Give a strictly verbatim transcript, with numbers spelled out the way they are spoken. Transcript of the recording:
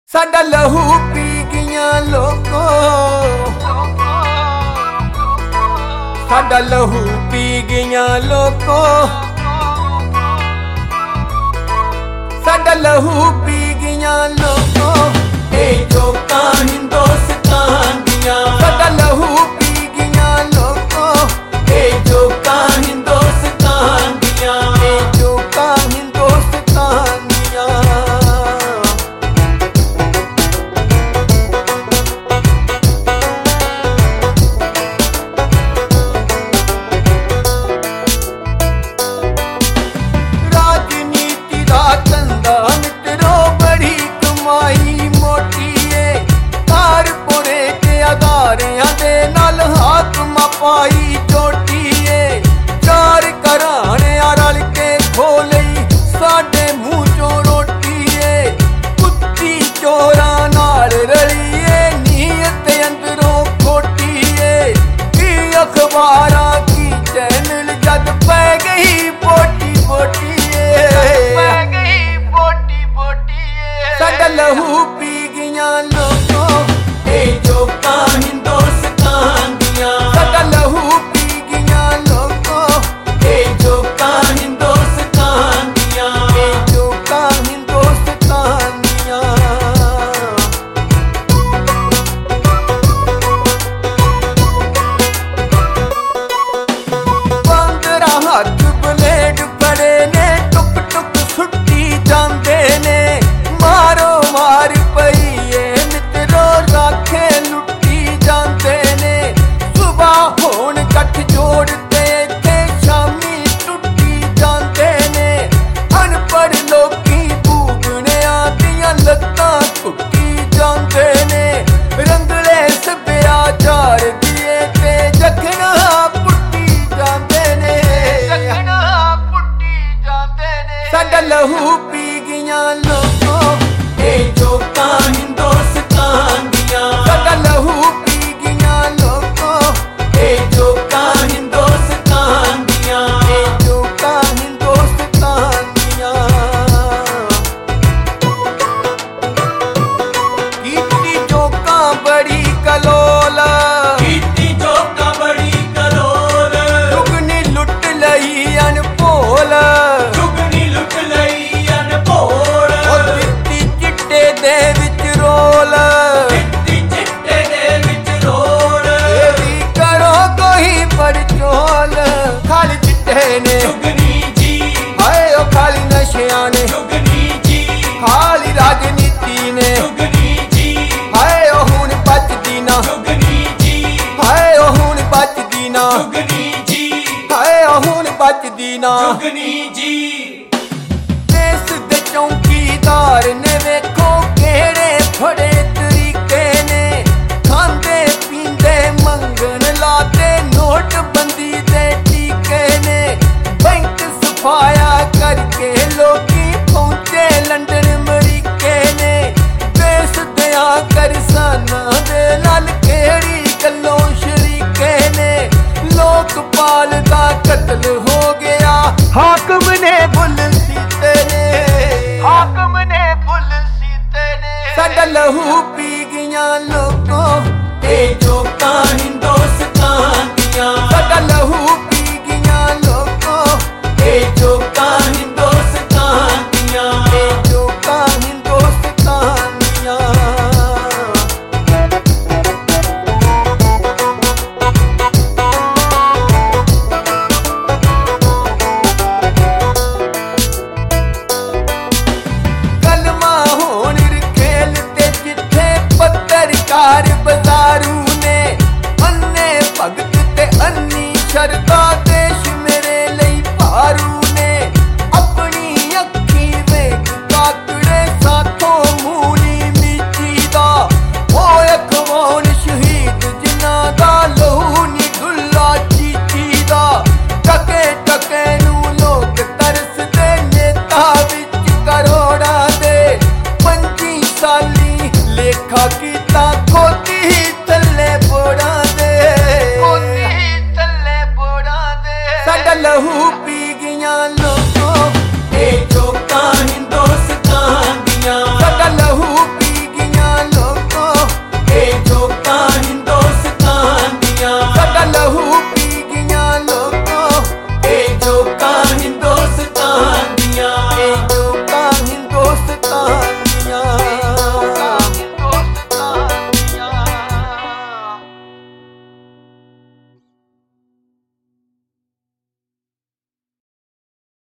साडा लहू पी गईयां लोको, साडा लहू पी गईयां लोको, साडा लहू पी गईयां लोको। ए जोकां हिंदुस्तान दियां साडा लहू पी गईयां लोको। ए जोकां हिंदुस्तान दियां, ए जोकां हिंदुस्तान दियां। पाई चोटीए चार घराने रल के खो लई साडे मूंह चों रोटीए। कुत्ती चोरां नाल रलीए नीयत अंदरों खोटीए। की अखबारां की चैनल जद पै गई पोटी पोटीए, पै गई पोटी पोटीए। साडा लहू पी गईयां लोको। ए जोकां हिंदुस्तान दियां साडा लहू पी गईयां लोको। ए जोकां हिंदुस्तान दियां, ए जोकां हिंदुस्तान दियां। पंद्रह हथ ब्लेड बड़े ने टुक टुक सुट्टी जांदे ने। मारो मार पईए मित्रो राखे लुट्टी जांदे ने। सुबह होण कठ जोड़ते थे शामी टुट्टी जांदे ने। अनपढ़ लोकी बूबणियां दियां लत्तां टुट्टी जांदे ने। रंगले सभ्याचार दिए ते जखना पुट्टी जांदे ने, जखना पुट्टी जांदे ने। साडा लहू पी गईयां लोको। ए जोकां हिंदुस्तान दियां साडा लहू पी गईयां लोको। ए जोकां हिंदुस्तान दियां, ए जोकां हिंदुस्तान दियां। कीती जोकां बड़ी कलोल, कीती जोकां बड़ी कलोल। जुगनी लुट लई अनभोल, जुगनी लुट लई अनभोल। ओ दित्ती चिट्टे दे विच रोल, दित्ती चिट्टे दे विच रोल। ए वी करो कोई परचोल। खाली चिट्टे ने जुगनी जी, हाय ओ खाली नशियां ने जुगनी जी। खाली राजनीति ने जुगनी जी, हाय ओ हुण बचदी ना जुगनी जी। हाय ओ हुण बचदी ना जुगनी जी, हाय ओ हुण बचदी ना जुगनी जी। देश दे चौकीदार ने वेखो केड़े फड़े तरीके ने। खांदे पींदे मंगन लाते नोटबंदी दे टीके ने। बैंक सफाया करके लोकी पहुंचे लंदन अमरीके ने। देश दिया करसाना दे नाल केड़ी गल्लों शरीके ने। लोकपाल दा कत्ल हो गया हाकम ने बुल सीते ने, हाकम ने बुल सीते ने। साडा लहू पी गईयां लोको। ए जोकां हिंदुस्तान दियां साडा लहू पी गईयां लोको। ए जोकां हिंदुस्तान दियां, ए जोकां हिंदुस्तान दियां। कलमा होण खेल ते जिथे पत्रकार बाजारू ने। अन्ने भगत ते अन्नी शरदा देश मेरे लई भारू ने। अपनी अखी वेख काकड़े साथों मूली मीची दा। ओए अखवाउण शहीद जिन्हां दा लहू नी डुल्ला चीची दा। टके टके नूं लोक तरसदे नेता विच करोड़ां दे। पंजी साली लेखा की